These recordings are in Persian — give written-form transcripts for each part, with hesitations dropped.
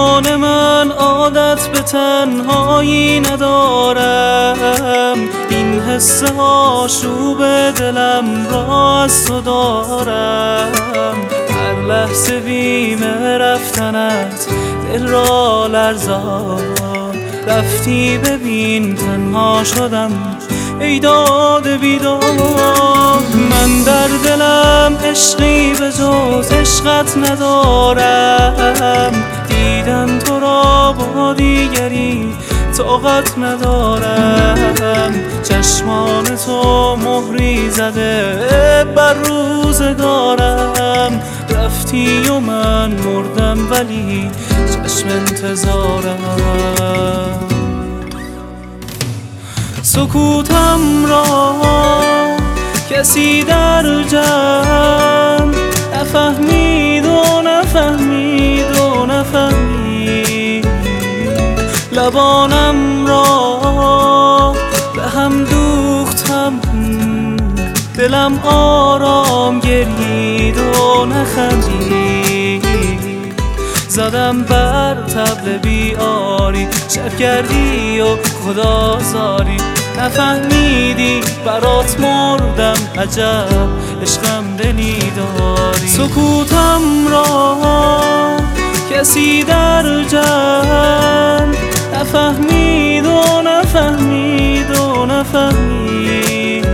جان من عادت به تنهایی ندارم، این حس آشوب دلم را از تو دارم. هر لحظه بیم رفتنت دل را لرزان، رفتی ببین تنها شدم ای داد بیدار. من در دلم عشقی به جز عشقت ندارم، دیدن تو را با دیگری طاقت ندارم. چشمان تو مهری زده بر روزگارم، رفتی و من مردم ولی چشم انتظارم. سکوتم را کسی در جمع نفهمید و نفهمید و نفهمید. لبانم را به هم دوختم، دلم آرام گرید و نخندید. زدم بر طبل بیاری، شب کردی و خدا زاری. نفهمیدی برات مردم، عجب عشقم دلی داری. سکوتم را کسی در جمع نفهمید و نفهمید و نفهمید.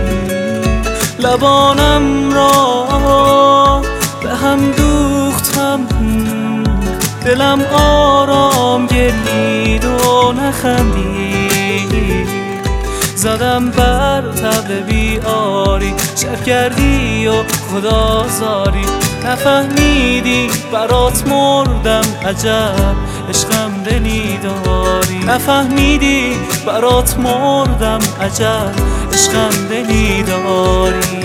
لبانم را به هم دوختم، دلم آرام گرید و نخندید. زدم بر طبل بیاری، شب کردی و خدا زاری. نفهمیدی برات مردم، عجب عشقم دلی داری. نفهمیدی برات مردم، عجب عشقم دلی داری.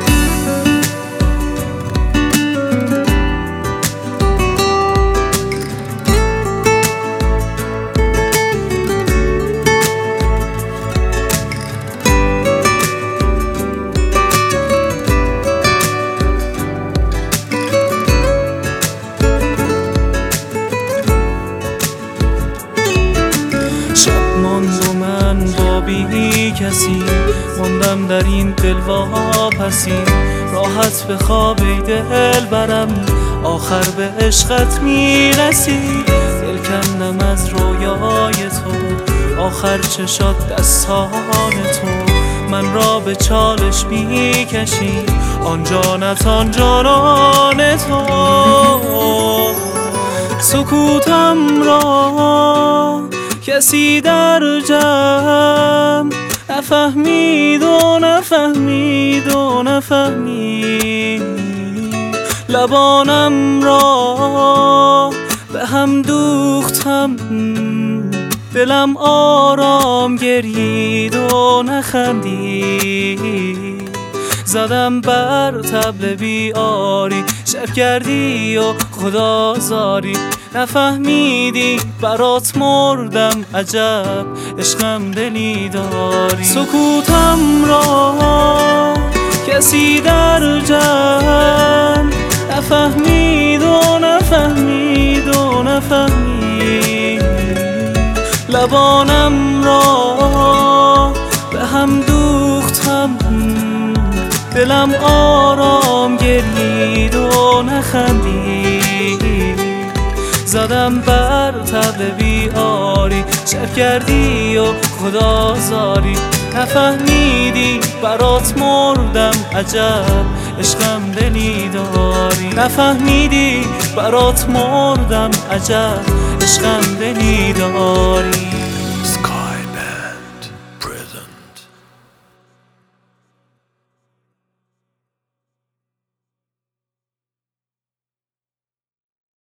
بی کسی موندم در این دل واپسی، راحت به خواب ای دل برم، آخر به عشقت میرسی. دل کندم از رویای تو، آخر چه شد دستان تو. من را به چالش میکشی، آن جانت آن جانان تو. سکوتم را کسی در جمع نفهمید و نفهمید و نفهمید. لبانم را به هم دوختم، دلم آرام گرید و نخندید. زدم بر طبل بیاری، شب کردی و خدا زاری. نفهمیدی برات مردم، عجب عشقم دلی داری. سکوتم را کسی در جمع نفهمید و نفهمید و نفهمید. لبانم را به هم دوختم، دلم آرام گرید و نخندید. زدم بر طبل بیاری، شب کردی و خدا زاری. نفهمیدی برات مردم، عجب عشقم دلی داری. نفهمیدی برات مردم، عجب عشقم دلی داری.